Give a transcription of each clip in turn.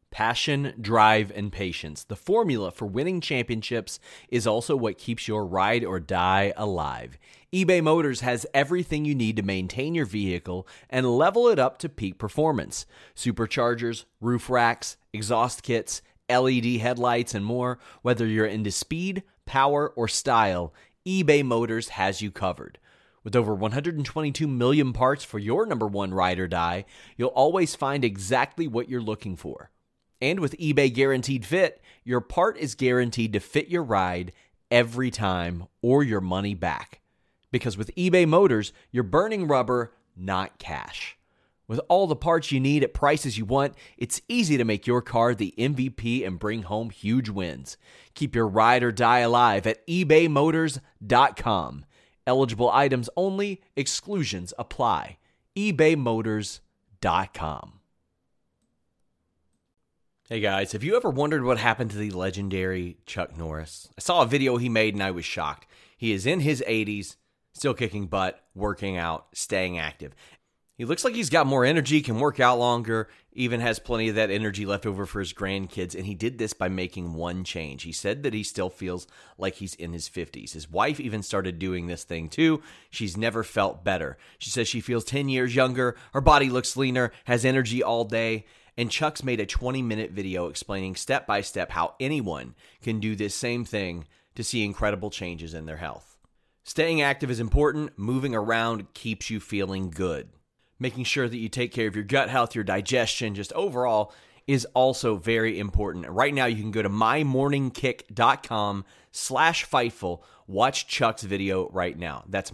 Passion, drive, and patience. The formula for winning championships is also what keeps your ride or die alive. eBay Motors has everything you need to maintain your vehicle and level it up to peak performance. Superchargers, roof racks, exhaust kits, LED headlights, and more. Whether you're into speed, power, or style, eBay Motors has you covered. With over 122 million parts for your number one ride or die, you'll always find exactly what you're looking for. And with eBay Guaranteed Fit, your part is guaranteed to fit your ride every time or your money back. Because with eBay Motors, you're burning rubber, not cash. With all the parts you need at prices you want, it's easy to make your car the MVP and bring home huge wins. Keep your ride or die alive at ebaymotors.com. Eligible items only, exclusions apply. ebaymotors.com. Hey guys, have you ever wondered what happened to the legendary Chuck Norris? I saw a video he made and I was shocked. He is in his 80s, still kicking butt, working out, staying active. He looks like he's got more energy, can work out longer, even has plenty of that energy left over for his grandkids, and he did this by making one change. He said that he still feels like he's in his 50s. His wife even started doing this thing too. She's never felt better. She says she feels 10 years younger, her body looks leaner, has energy all day. And Chuck's made a 20-minute video explaining step by step how anyone can do this same thing to see incredible changes in their health. Staying active is important. Moving around keeps you feeling good. Making sure that you take care of your gut health, your digestion, just overall is also very important. Right now, you can go to mymorningkick.com/Fightful. Watch Chuck's video right now. That's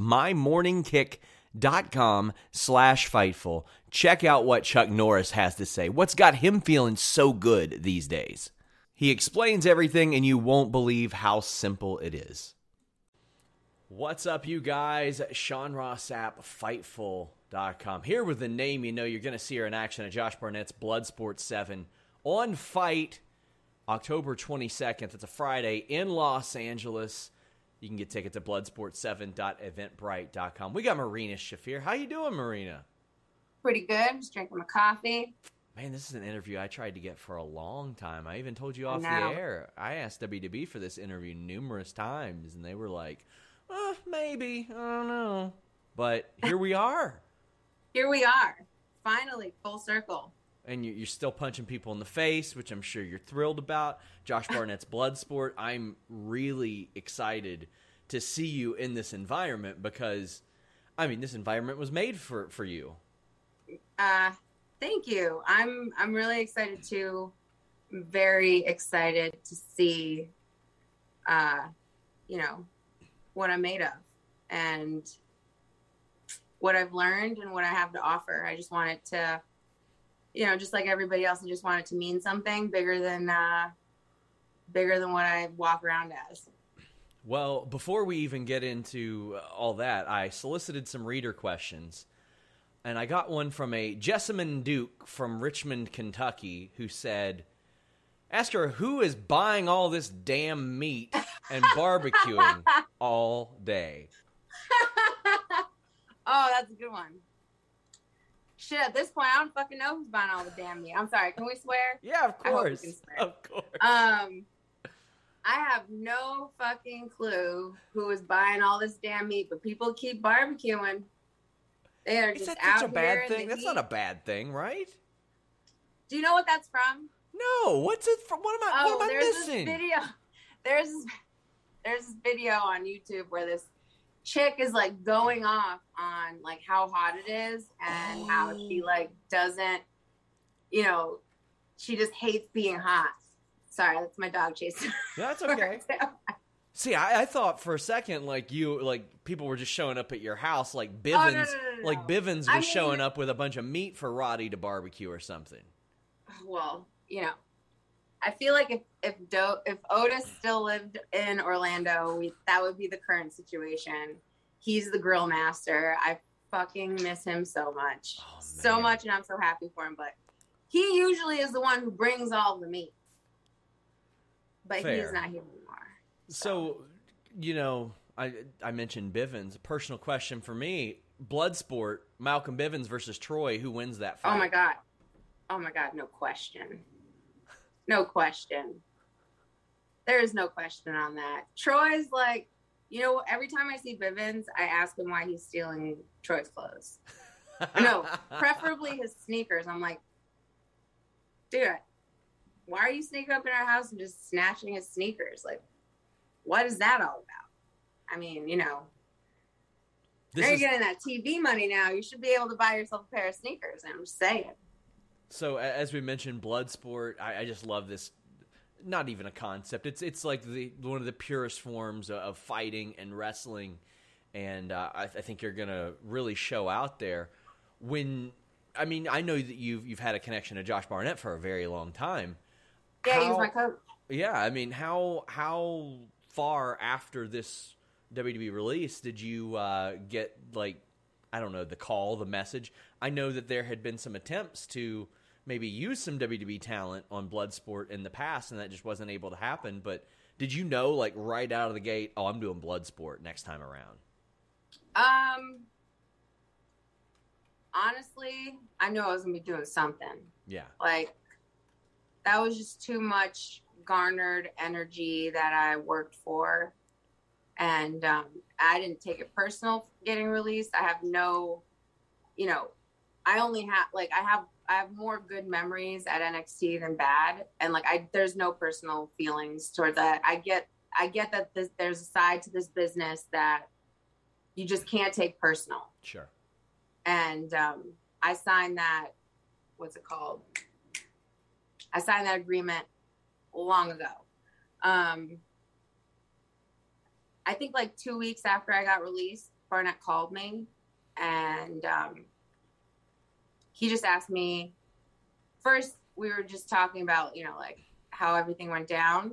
mymorningkick.com/Fightful. Check out what Chuck Norris has to say. What's got him feeling so good these days? He explains everything, and you won't believe how simple it is. What's up, you guys? Sean Ross Sapp, Fightful.com. Here with the name you know you're going to see her in action at Josh Barnett's Bloodsport 7 on Fight, October 22nd. It's a Friday in Los Angeles. You can get tickets at bloodsport7.eventbrite.com. We got Marina Shafir. How you doing, Marina? Pretty good. Just drinking my coffee. Man, this is an interview I tried to get for a long time. I even told you off the air. I asked WDB for this interview numerous times, and they were like, maybe. I don't know. But here we are. Here we are. Finally, full circle. And you're still punching people in the face, which I'm sure you're thrilled about. Josh Barnett's Bloodsport. I'm really excited to see you in this environment because, I mean, this environment was made for you. Thank you. I'm really excited too. I'm very excited to see, what I'm made of and what I've learned and what I have to offer. I just want it to, just like everybody else, I just want it to mean something bigger than what I walk around as. Well, before we even get into all that, I solicited some reader questions. And I got one from a Jessamine Duke from Richmond, Kentucky, who said, ask her who is buying all this damn meat and barbecuing all day. Oh, that's a good one. Shit, at this point, I don't fucking know who's buying all the damn meat. I'm sorry, can we swear? Yeah, of course. Of course. I have no fucking clue who is buying all this damn meat, but people keep barbecuing. They are just out such a bad thing? That's not a bad thing, right? Do you know what that's from? No. What's it from? What am I missing? There's this video on YouTube where this chick is like going off on like how hot it is and how she like doesn't, she just hates being hot. Sorry, that's my dog chasing. That's okay. See, I thought for a second, people were just showing up at your house, like Bivens, No. Bivens was showing up with a bunch of meat for Roddy to barbecue or something. Well, I feel like if Otis still lived in Orlando, that would be the current situation. He's the grill master. I fucking miss him so much, and I'm so happy for him. But he usually is the one who brings all the meat, but he's not here anymore. So, I mentioned Bivens. A personal question for me, Bloodsport, Malcolm Bivens versus Troy, who wins that fight? Oh my God, no question. No question. There is no question on that. Troy's like, every time I see Bivens, I ask him why he's stealing Troy's clothes. No, preferably his sneakers. I'm like, dude, why are you sneaking up in our house and just snatching his sneakers? Like, what is that all about? I mean, now you're getting that TV money now. You should be able to buy yourself a pair of sneakers. I'm just saying. So, as we mentioned, Bloodsport, I just love this. Not even a concept. It's like one of the purest forms of fighting and wrestling, and I think you're gonna really show out there. I know that you've had a connection to Josh Barnett for a very long time. Yeah, he was my coach. Yeah, I mean, how far after this WWE release did you get, like, I don't know, the call, the message? I know that there had been some attempts to maybe use some WWE talent on Bloodsport in the past, and that just wasn't able to happen. But did you know, like, right out of the gate, oh, I'm doing Bloodsport next time around? Honestly, I knew I was going to be doing something. Yeah. Like, that was just too much garnered energy that I worked for. And I didn't take it personal getting released. I have no, I only have, like, I have more good memories at NXT than bad. And, like, there's no personal feelings toward that. I get that there's a side to this business that you just can't take personal. Sure. And I signed that, what's it called? I signed that agreement long ago. I think like 2 weeks after I got released, Barnett called me, and he just asked me, first we were just talking about, like how everything went down.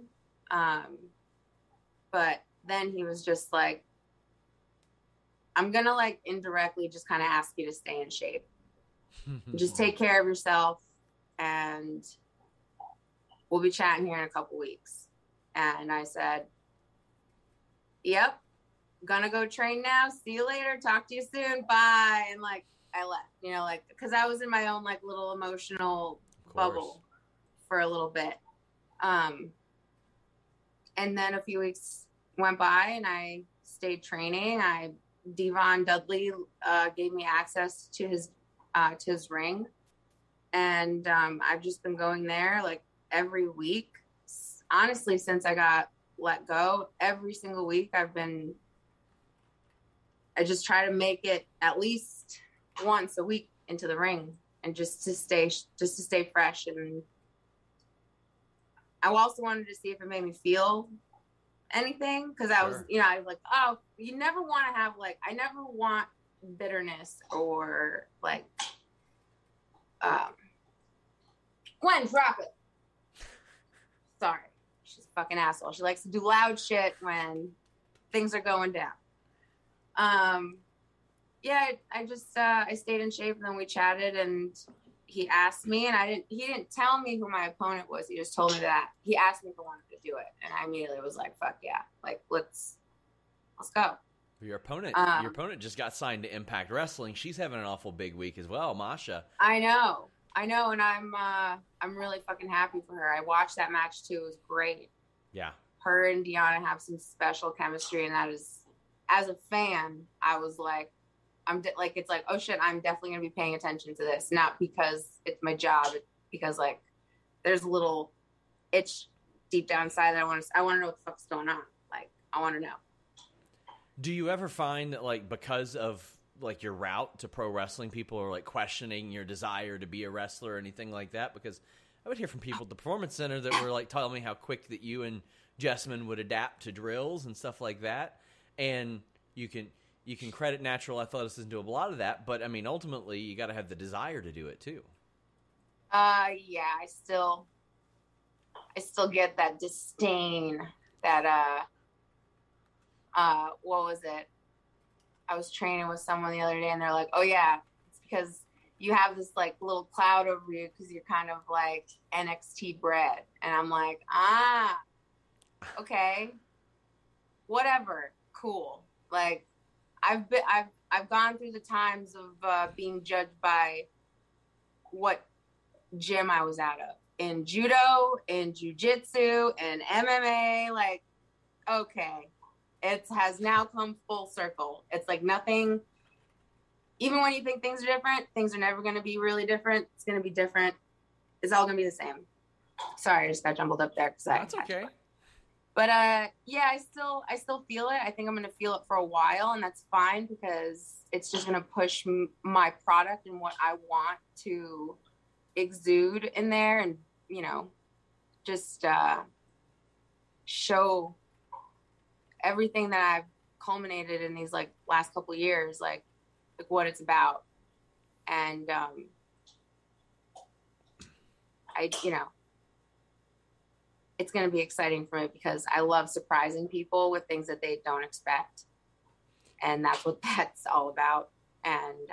But then he was just like, I'm going to, like, indirectly just kind of ask you to stay in shape. Just take care of yourself, and we'll be chatting here in a couple weeks. And I said, yep, gonna go train now. See you later. Talk to you soon. Bye. And, like, I left, because I was in my own, like, little emotional bubble for a little bit. And then a few weeks went by, and I stayed training. Devon Dudley gave me access to his ring, and I've just been going there like every week. Honestly, since I got let go, every single week I just try to make it at least once a week into the ring, and just to stay fresh. And I also wanted to see if it made me feel anything, because I was, I was like, oh, you never want to have, like, I never want bitterness or, like, Gwen, drop it. Sorry, she's a fucking asshole. She likes to do loud shit when things are going down. Yeah, I just I stayed in shape, and then we chatted, and he asked me, and he didn't tell me who my opponent was. He just told me that. He asked me if I wanted to do it, and I immediately was like, fuck yeah. Like, let's go. Your opponent just got signed to Impact Wrestling. She's having an awful big week as well, Masha. I know, and I'm really fucking happy for her. I watched that match too. It was great. Yeah. Her and Deonna have some special chemistry, and that is, as a fan, I was like, it's like, oh shit, I'm definitely gonna be paying attention to this, not because it's my job, it's because, like, there's a little itch deep down inside that I want to know what the fuck's going on. Like, I want to know. Do you ever find that, like, because of, like, your route to pro wrestling, people are, like, questioning your desire to be a wrestler or anything like that? Because I would hear from people at the Performance Center that were, like, telling me how quick that you and Jessamine would adapt to drills and stuff like that. And you can credit natural athleticism to a lot of that, but I mean, ultimately, you got to have the desire to do it too. Yeah, I still get that disdain that what was it? I was training with someone the other day, and they're like, "Oh yeah, it's because you have this, like, little cloud over you because you're kind of like NXT bred," and I'm like, okay, whatever, cool. Like, I've gone through the times of being judged by what gym I was out of in judo, in jujitsu, and MMA. Like, okay, it has now come full circle. It's like nothing, even when you think things are different, things are never going to be really different. It's going to be different. It's all going to be the same. Sorry, I just got jumbled up there. That's okay. But yeah, I still feel it. I think I'm going to feel it for a while, and that's fine because it's just going to push my product and what I want to exude in there, and just show everything that I've culminated in these like last couple years, like what it's about. And it's going to be exciting for me because I love surprising people with things that they don't expect. And that's what that's all about. And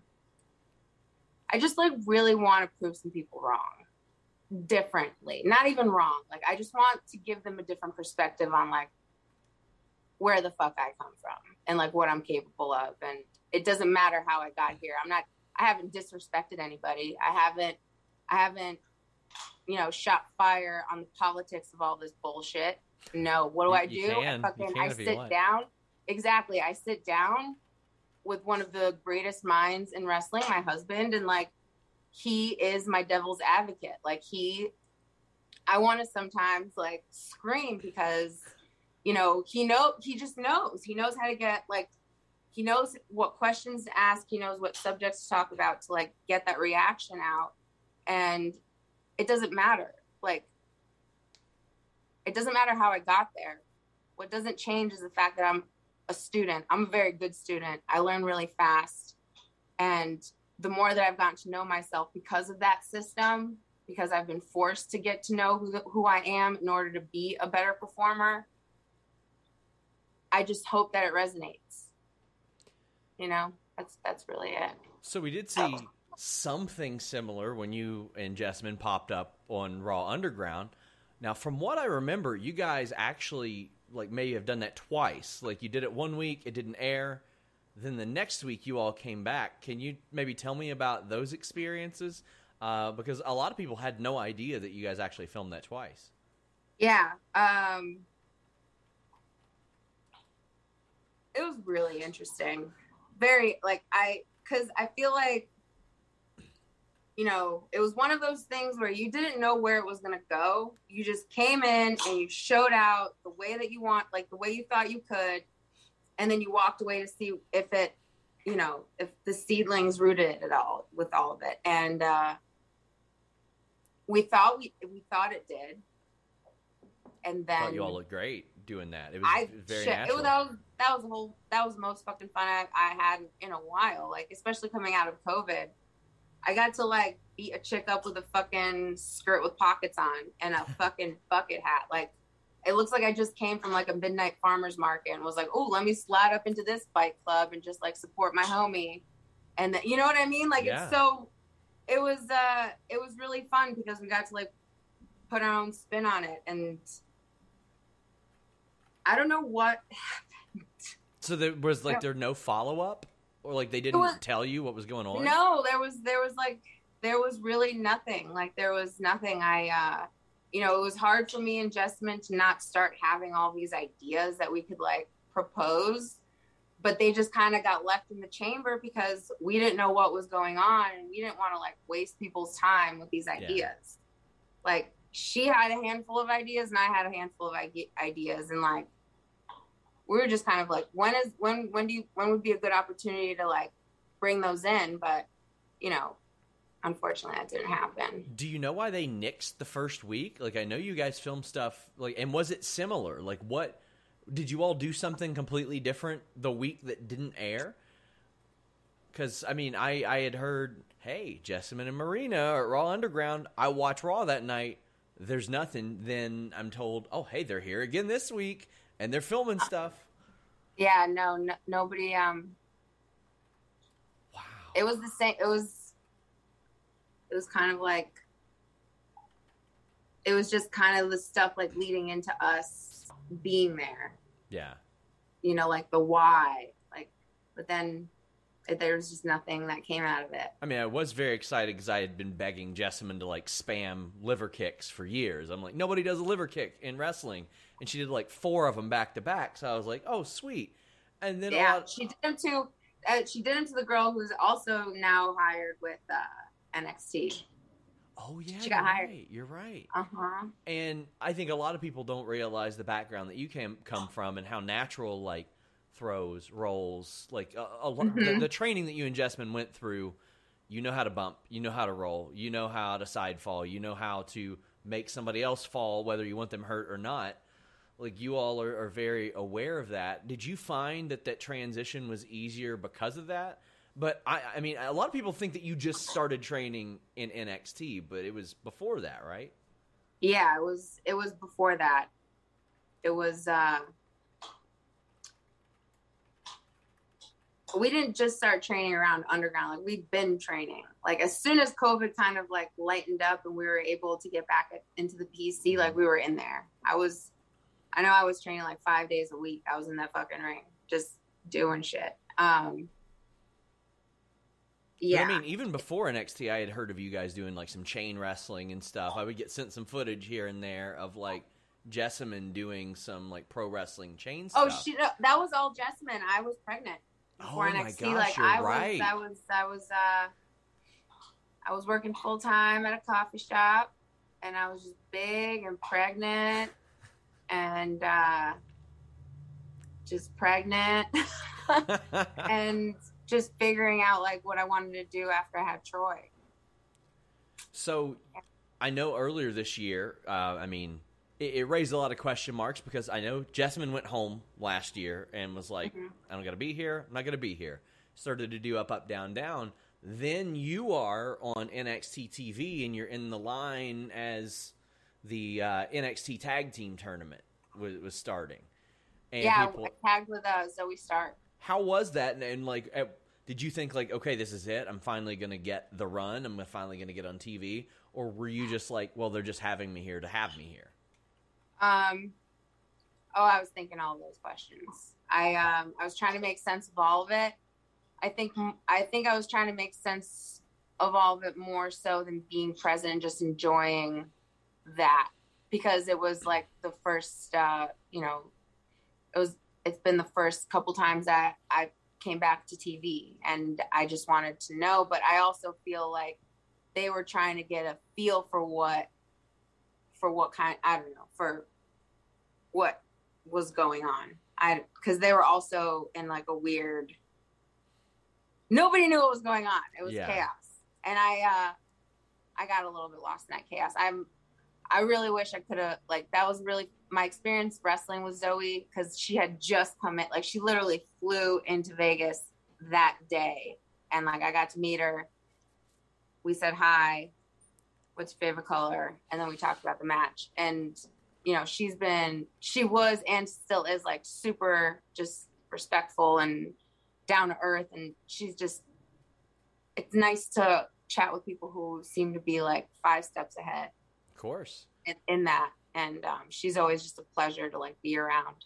I just like really want to prove some people wrong differently. Not even wrong. Like, I just want to give them a different perspective on like where the fuck I come from and like what I'm capable of. And it doesn't matter how I got here. I haven't disrespected anybody. I haven't, shot fire on the politics of all this bullshit. No, what do I do? I sit down. Exactly. I sit down with one of the greatest minds in wrestling, my husband, and like, he is my devil's advocate. Like I want to sometimes like scream because, he just knows. He knows how to get like, he knows what questions to ask. He knows what subjects to talk about to like get that reaction out. And it doesn't matter. Like, it doesn't matter how I got there. What doesn't change is the fact that I'm a student. I'm a very good student. I learn really fast. And the more that I've gotten to know myself because of that system, because I've been forced to get to know who I am in order to be a better performer, I just hope that it resonates. That's really it. So we did see something similar when you and Jessamyn popped up on Raw Underground. Now, from what I remember, you guys actually like may have done that twice. Like, you did it one week, it didn't air. Then the next week you all came back. Can you maybe tell me about those experiences? Because a lot of people had no idea that you guys actually filmed that twice. Yeah. It was really interesting. Very, like, because I feel like, it was one of those things where you didn't know where it was going to go. You just came in and you showed out the way that you want, like the way you thought you could. And then you walked away to see if it, if the seedlings rooted at all with all of it. And we thought it did. And then I thought you all looked great doing that. It was very natural. That was the most fucking fun I had in a while. Like, especially coming out of COVID. I got to like beat a chick up with a fucking skirt with pockets on and a fucking bucket hat. Like, it looks like I just came from like a midnight farmer's market and was like, oh, let me slide up into this bike club and just like support my homie. And then, you know what I mean? Like, yeah. It was really fun because we got to like put our own spin on it. And I don't know what happened. So there was like, there no follow up? Or like they didn't tell you what was going on? No, there was really nothing. Like, there was nothing. It was hard for me and Jessamyn to not start having all these ideas that we could like propose, but they just kind of got left in the chamber because we didn't know what was going on and we didn't want to like waste people's time with these ideas. Yeah. Like, she had a handful of ideas and I had a handful of ideas, and like, we were just kind of like, when would be a good opportunity to like bring those in? But, unfortunately that didn't happen. Do you know why they nixed the first week? Like, I know you guys filmed stuff like, and was it similar? Like, what did you all do something completely different the week that didn't air? Because I mean, I had heard, hey, Jessamyn and Marina are at Raw Underground. I watch Raw that night. There's nothing. Then I'm told, oh, hey, they're here again this week. And they're filming stuff. Yeah, no, nobody. Wow. It was the same. It was kind of like. It was just kind of the stuff like leading into us being there. Yeah. Like the why, like, but then There was just nothing that came out of it. I mean, I was very excited because I had been begging Jessamine to like spam liver kicks for years. I'm like, nobody does a liver kick in wrestling, and she did like 4 of them back to back. So I was like, oh, sweet. And then she did them to the girl who's also now hired with NXT. Oh yeah, she got hired. Right. You're right. And I think a lot of people don't realize the background that you come from and how natural like throws, rolls, like the training that you and Jessamine went through. You know how to bump, you know how to roll, you know how to side fall, you know how to make somebody else fall, whether you want them hurt or not. Like, you all are very aware of that. Did you find that transition was easier because of that? But I mean, a lot of people think that you just started training in NXT, but it was before that, right? Yeah, it was before that. It was we didn't just start training around Underground. Like, we'd been training. Like, as soon as COVID kind of like lightened up and we were able to get back into the PC, like, we were in there. I know I was training like 5 days a week. I was in that fucking ring, just doing shit. Yeah. But I mean, even before NXT, I had heard of you guys doing like some chain wrestling and stuff. I would get sent some footage here and there of like Jessamine doing some like pro wrestling chain stuff. Oh, that was all Jessamine. I was pregnant before NXT. My gosh, like, you're right. I was working full time at a coffee shop, and I was just big and pregnant, and just pregnant, and just figuring out like what I wanted to do after I had Troy. So I know earlier this year, I mean, it raised a lot of question marks because I know Jessamine went home last year and was like, I don't got to be here. I'm not going to be here. Started to do up, down, down. Then you are on NXT TV and you're in the line as the NXT Tag Team Tournament was starting. And I tagged with Zoe Stark. How was that? And like, did you think like, okay, this is it. I'm finally going to get the run. I'm finally going to get on TV. Or were you just like, well, they're just having me here to have me here? I was thinking all of those questions. I was trying to make sense of all of it. I think I was trying to make sense of all of it more so than being present and just enjoying that, because it was like the first, it's been the first couple times that I came back to TV, and I just wanted to know. But I also feel like they were trying to get a feel for what kind, I don't know, for what was going on. Because they were also in like a weird, nobody knew what was going on. It was chaos. And I got a little bit lost in that chaos. I really wish I could have, like, that was really my experience wrestling with Zoe, because she had just come in, like, she literally flew into Vegas that day, and like I got to meet her. We said hi, what's your favorite color, and then we talked about the match. And she was and still is like super just respectful and down to earth, and it's nice to chat with people who seem to be like 5 steps ahead. Of course. In that. And she's always just a pleasure to like be around.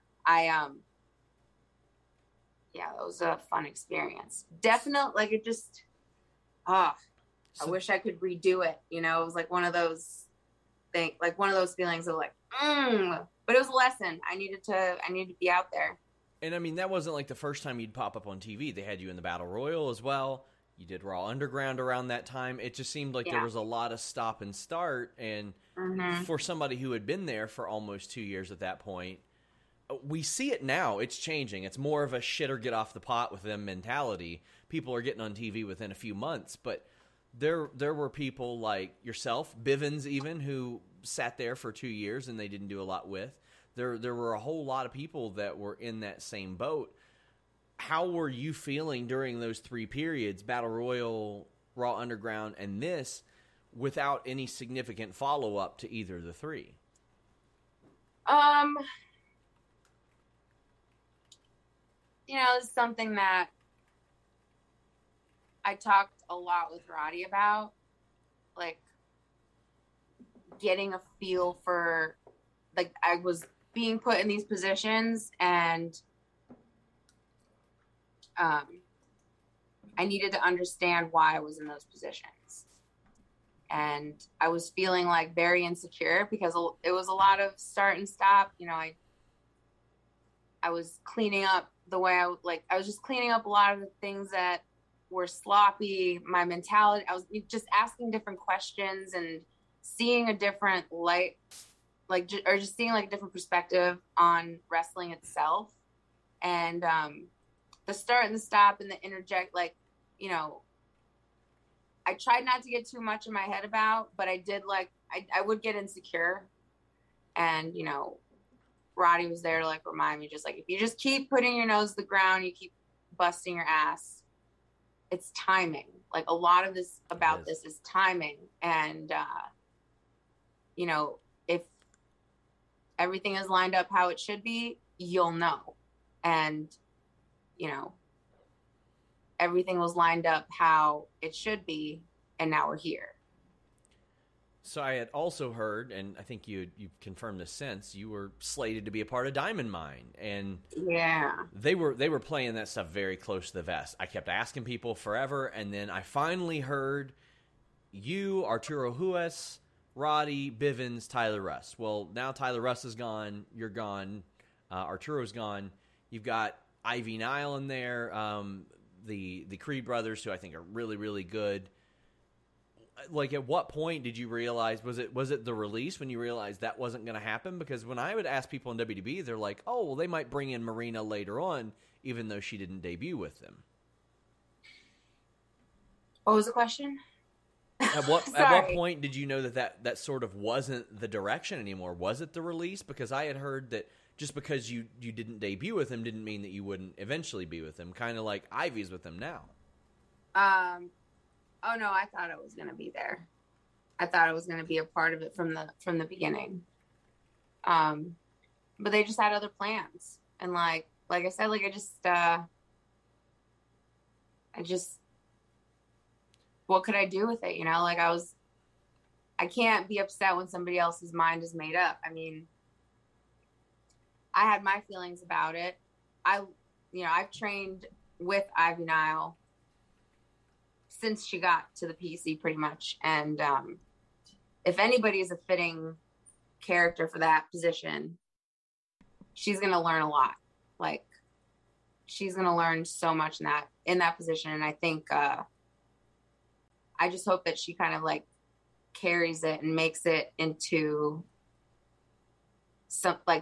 That was a fun experience. Definitely, like, it just, I wish I could redo it. It was like one of those things, like one of those feelings of like, but it was a lesson. I needed to be out there. And I mean, that wasn't like the first time you'd pop up on TV. They had you in the Battle Royal as well. You did Raw Underground around that time. It just seemed like there was a lot of stop and start. And for somebody who had been there for almost 2 years at that point, we see it now. It's changing. It's more of a shit or get off the pot with them mentality. People are getting on TV within a few months. But there were people like yourself, Bivens even, who sat there for 2 years and they didn't do a lot with. There were a whole lot of people that were in that same boat. How were you feeling during those 3 periods, Battle Royal, Raw Underground, and this, without any significant follow-up to either of the 3? It's something that I talked a lot with Roddy about, like, getting a feel for, like, I was being put in these positions, and I needed to understand why I was in those positions. And I was feeling like very insecure because it was a lot of start and stop. You know, I was cleaning up the way I was just cleaning up a lot of the things that were sloppy. My mentality, I was just asking different questions and seeing a different light, or just seeing like a different perspective on wrestling itself. And the start and the stop and the interject, like, you know, I tried not to get too much in my head about, but I did, like, I would get insecure. And, you know, Roddy was there to like remind me, just like, if you just keep putting your nose to the ground, you keep busting your ass, it's timing. Like, a lot of this about this is timing. And, you know, if everything is lined up how it should be, you'll know. And, you know, everything was lined up how it should be, and now we're here. So I had also heard, and I think you've confirmed this since, you were slated to be a part of Diamond Mine, and yeah, they were playing that stuff very close to the vest. I kept asking people forever, and then I finally heard you, Arturo Ruas, Roddy, Bivens, Tyler Rust. Well, now Tyler Rust is gone. You're gone. Arturo's gone. You've got Ivy Nile in there. The Creed brothers, who I think are really, really good. Like, at what point did you realize, was it the release when you realized that wasn't going to happen? Because when I would ask people in WWE, they're like, oh, well, they might bring in Marina later on, even though she didn't debut with them. What was the question? At what point did you know that sort of wasn't the direction anymore? Was it the release? Because I had heard that just because you didn't debut with him didn't mean that you wouldn't eventually be with him, kind of like Ivy's with him now. Oh no, I thought I was going to be there. I thought I was going to be a part of it from the beginning. But they just had other plans. And like I said, like, I just, what could I do with it? You know, like, I can't be upset when somebody else's mind is made up. I mean, I had my feelings about it. I've trained with Ivy Nile since she got to the PC, pretty much. And if anybody is a fitting character for that position, she's going to learn a lot. Like, she's going to learn so much in that position. And I think I just hope that she kind of like carries it and makes it into some like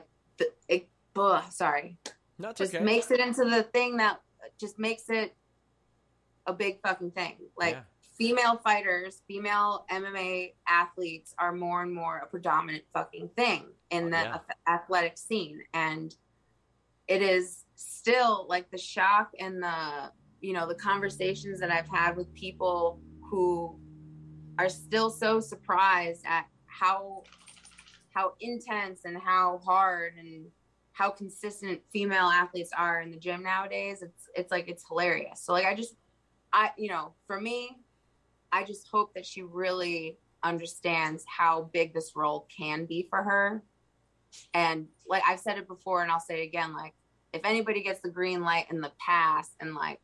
makes it into the thing that just makes it a big fucking thing. Like, yeah. Female fighters, female MMA athletes are more and more a predominant fucking thing in the athletic scene. And it is still like the shock and the conversations that I've had with people who are still so surprised at how intense and how hard and how consistent female athletes are in the gym nowadays. It's like, it's hilarious. So like, for me, I just hope that she really understands how big this role can be for her. And like I've said it before, and I'll say it again, like, if anybody gets the green light in the past and like,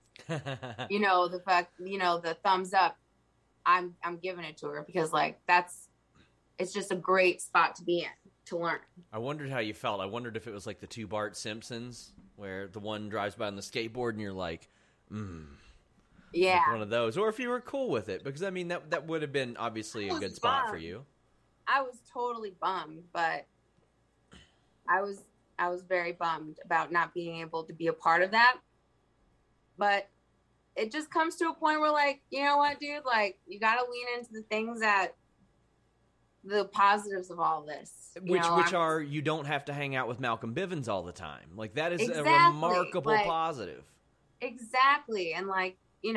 the thumbs up, I'm giving it to her, because like, it's just a great spot to be in to learn. I wondered how you felt. I wondered if it was like the two Bart Simpsons where the one drives by on the skateboard and you're like, yeah, like one of those, or if you were cool with it, because I mean that would have been obviously a good spot for you. I was totally bummed, but I was very bummed about not being able to be a part of that. But it just comes to a point where, like, you know what, dude, like, you got to lean into the things the positives of all this, which are, you don't have to hang out with Malcolm Bivens all the time. Like, that is a remarkable positive. Exactly. And like,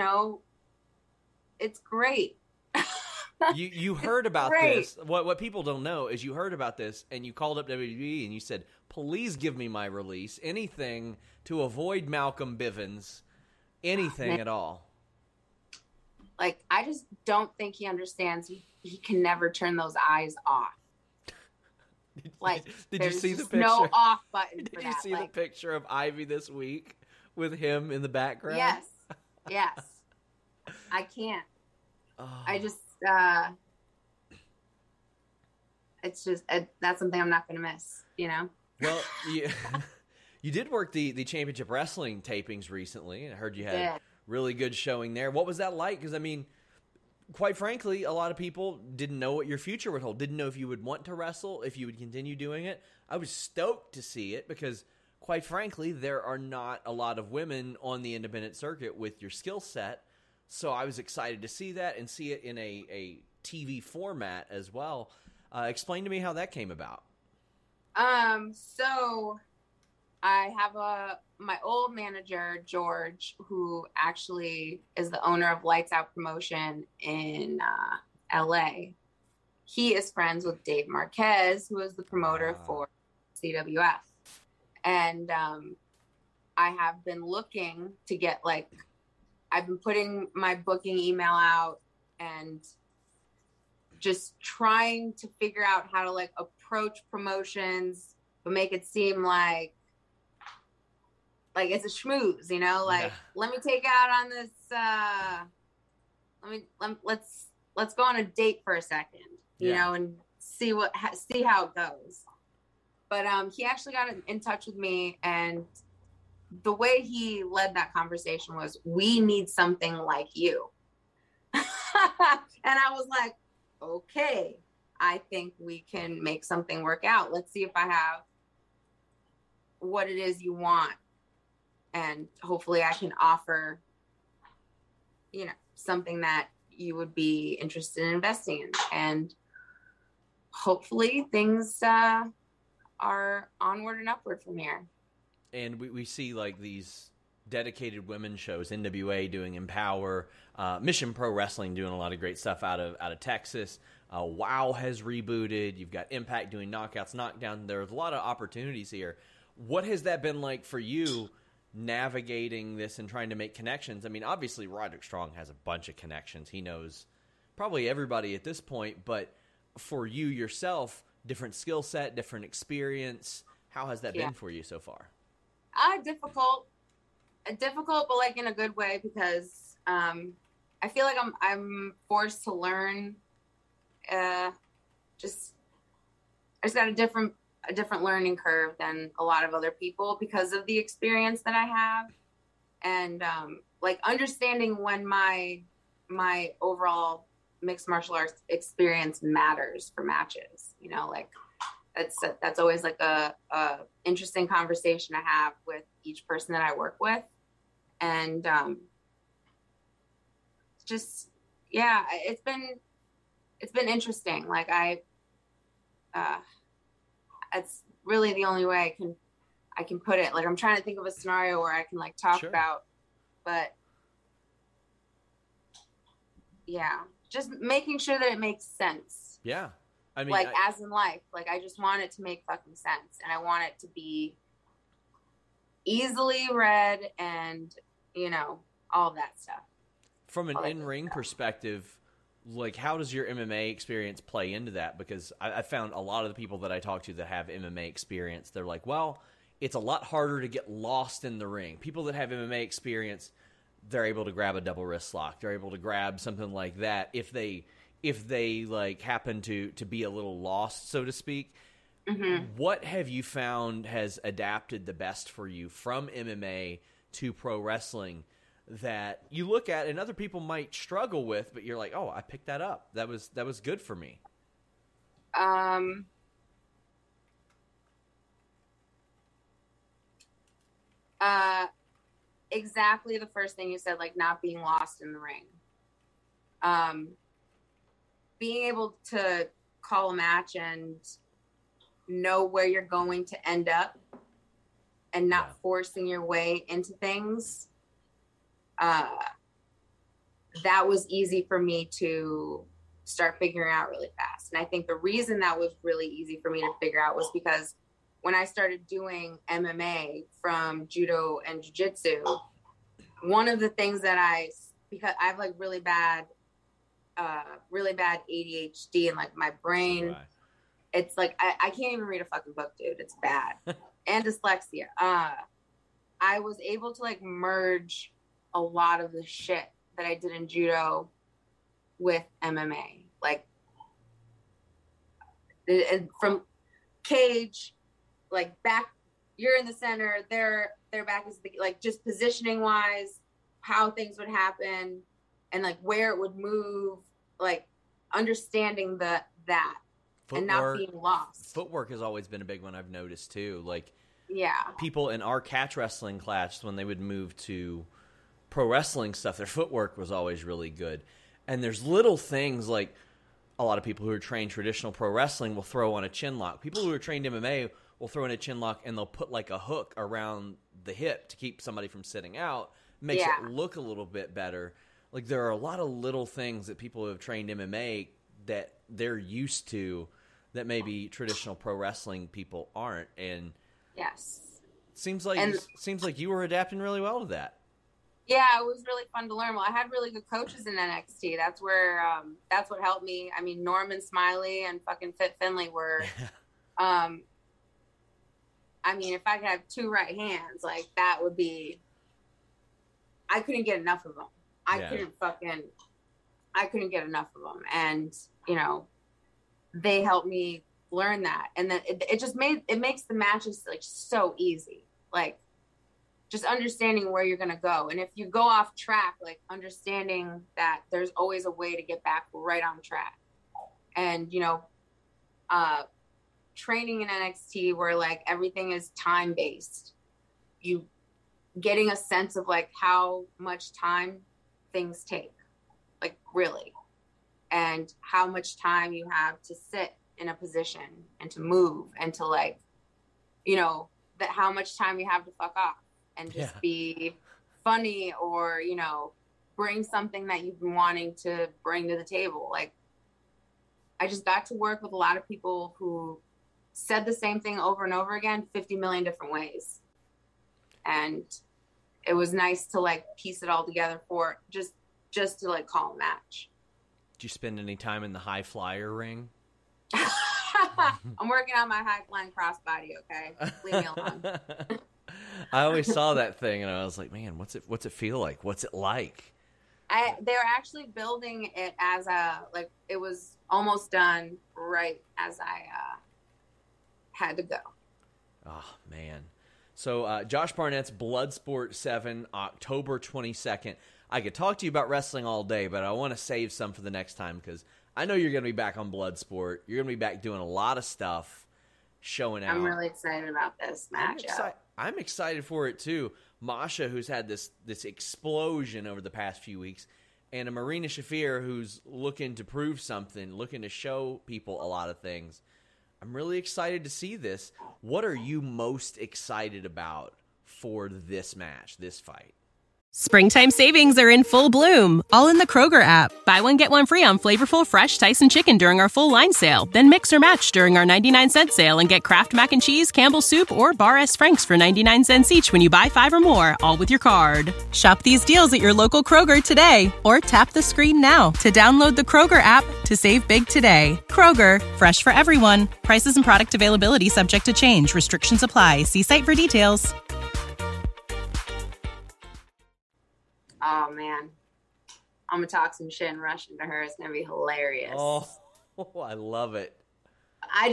it's great. You heard about this. What people don't know is you heard about this and you called up WWE and you said, please give me my release. Anything to avoid Malcolm Bivens. Anything at all. Like, I just don't think he understands. He can never turn those eyes off. Like, did you see the picture? No off button. Did you see the picture of Ivy this week with him in the background? Yes. I can't. Oh. I just, it's just, that's something I'm not going to miss, you know? Well, you did work the Championship Wrestling tapings recently, and I heard you had a really good showing there. What was that like? Because, I mean, quite frankly, a lot of people didn't know what your future would hold, didn't know if you would want to wrestle, if you would continue doing it. I was stoked to see it because, quite frankly, there are not a lot of women on the independent circuit with your skill set. So I was excited to see that and see it in a TV format as well. Explain to me how that came about. So I have my old manager, George, who actually is the owner of Lights Out Promotion in LA. He is friends with Dave Marquez, who is the promoter for CWF. And I have been looking to get, like, I've been putting my booking email out and just trying to figure out how to, like, approach promotions, but make it seem like it's a schmooze, you know, like, let me take out on this, let's go on a date for a second, you know, and see how it goes. But he actually got in touch with me, and the way he led that conversation was, we need something like you. And I was like, okay, I think we can make something work out. Let's see if I have what it is you want. And hopefully I can offer, you know, something that you would be interested in investing in. And hopefully things are onward and upward from here. And we see, like, these dedicated women shows, NWA doing Empower, Mission Pro Wrestling doing a lot of great stuff out of Texas. WOW has rebooted. You've got Impact doing Knockouts, Knockdown. There's a lot of opportunities here. What has that been like for you, navigating this and trying to make connections? I mean, obviously Roderick Strong has a bunch of connections. He knows probably everybody at this point, but for you yourself, different skill set, different experience. How has that been for you so far? Difficult, but, like, in a good way, because I feel like I'm forced to learn. I just got a different learning curve than a lot of other people because of the experience that I have, and like, understanding when my overall mixed martial arts experience matters for matches. You know, like, that's always, like, a interesting conversation to have with each person that I work with. And just, yeah, it's been interesting. Like, it's really the only way I can put it. Like, I'm trying to think of a scenario where I can, like, talk about, but yeah, just making sure that it makes sense. Yeah. I mean, like, as in life, like, I just want it to make fucking sense, and I want it to be easily read, and, you know, all that stuff. From an in-ring perspective, like, how does your MMA experience play into that? Because I found a lot of the people that I talk to that have MMA experience, they're like, well, it's a lot harder to get lost in the ring. People that have MMA experience, they're able to grab a double wrist lock. They're able to grab something like that if they like happen to be a little lost, so to speak. Mm-hmm. What have you found has adapted the best for you from MMA to pro wrestling that you look at and other people might struggle with, but you're like, oh, I picked that up. That was good for me. Exactly the first thing you said, like, not being lost in the ring. Being able to call a match and know where you're going to end up and not forcing your way into things. That was easy for me to start figuring out really fast. And I think the reason that was really easy for me to figure out was because when I started doing MMA from judo and jiu-jitsu, one of the things that because I have, like, really bad ADHD, and, like, my brain, it's like, I can't even read a fucking book, dude. It's bad. And dyslexia. I was able to, like, merge a lot of the shit that I did in judo with MMA. Like, from cage, like back, you're in the center, their back is like just positioning wise, how things would happen and like where it would move, like understanding that footwork, and not being lost. Footwork has always been a big one I've noticed too. Like, yeah, people in our catch wrestling class, when they would move to pro wrestling stuff, their footwork was always really good. And there's little things like a lot of people who are trained traditional pro wrestling will throw on a chin lock. People who are trained MMA will throw in a chin lock and they'll put like a hook around the hip to keep somebody from sitting out. Makes it look a little bit better. Like, there are a lot of little things that people who have trained MMA that they're used to that maybe traditional pro wrestling people aren't. And yes, seems like you were adapting really well to that. Yeah, it was really fun to learn. Well, I had really good coaches in NXT. That's where that's what helped me. I mean, Norman Smiley and fucking Fit Finley were I mean, if I could have two right hands, like, that would be, I couldn't get enough of them. I couldn't get enough of them. And, you know, they helped me learn that. And then it makes the matches like so easy. Like, just understanding where you're going to go. And if you go off track, like, understanding that there's always a way to get back right on track. And, you know, training in NXT where like everything is time based, you getting a sense of like how much time things take, like, really, and how much time you have to sit in a position and to move and to, like, you know, that how much time you have to fuck off and just be funny or, you know, bring something that you've been wanting to bring to the table. Like, I just got to work with a lot of people who said the same thing over and over again, 50 million different ways. And it was nice to like piece it all together for just to like call a match. Did you spend any time in the high flyer ring? I'm working on my high flying crossbody. Okay, leave me alone. I always saw that thing and I was like, man, what's it feel like? What's it like? They were actually building it as like, it was almost done right as I had to go. Oh, man. So Josh Barnett's Bloodsport 7, October 22nd. I could talk to you about wrestling all day, but I want to save some for the next time because I know you're going to be back on Bloodsport. You're going to be back doing a lot of stuff, showing out. I'm really excited about this matchup. I'm excited for it too. Masha, who's had this explosion over the past few weeks, and a Marina Shafir who's looking to prove something, looking to show people a lot of things. I'm really excited to see this. What are you most excited about for this match, this fight? Springtime savings are in full bloom, all in the Kroger app. Buy one, get one free on flavorful, fresh Tyson chicken during our full line sale. Then mix or match during our 99-cent sale and get Kraft Mac and Cheese, Campbell's Soup, or Bar S. Frank's for 99 cents each when you buy 5 or more, all with your card. Shop these deals at your local Kroger today, or tap the screen now to download the Kroger app to save big today. Kroger, fresh for everyone. Prices and product availability subject to change. Restrictions apply. See site for details. Oh, man. I'm going to talk some shit in Russian to her. It's going to be hilarious. Oh, I love it. I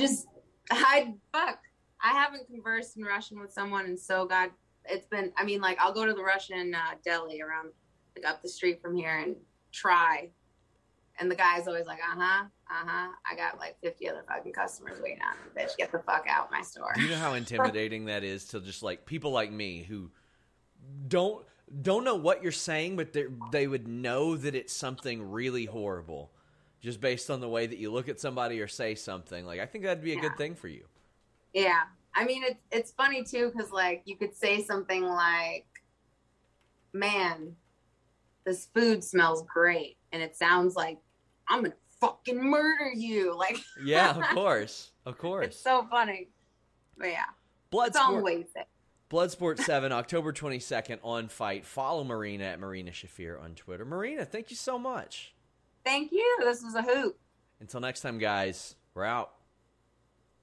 haven't conversed in Russian with someone. And so, God, it's been, I mean, like, I'll go to the Russian deli around, like, up the street from here and try. And the guy's always like, I got like 50 other fucking customers waiting on me. Bitch, get the fuck out my store. Do you know how intimidating that is to just like people like me who don't know what you're saying, but they would know that it's something really horrible just based on the way that you look at somebody or say something. Like, I think that'd be a good thing for you. Yeah. I mean, it's funny too, because like you could say something like, man, this food smells great. And it sounds like I'm going to fucking murder you. Like, yeah, of course. It's so funny. But yeah. Bloodsport 7, October 22nd on Fight. Follow Marina at Marina Shafir on Twitter. Marina, thank you so much. Thank you. This was a hoot. Until next time, guys, we're out.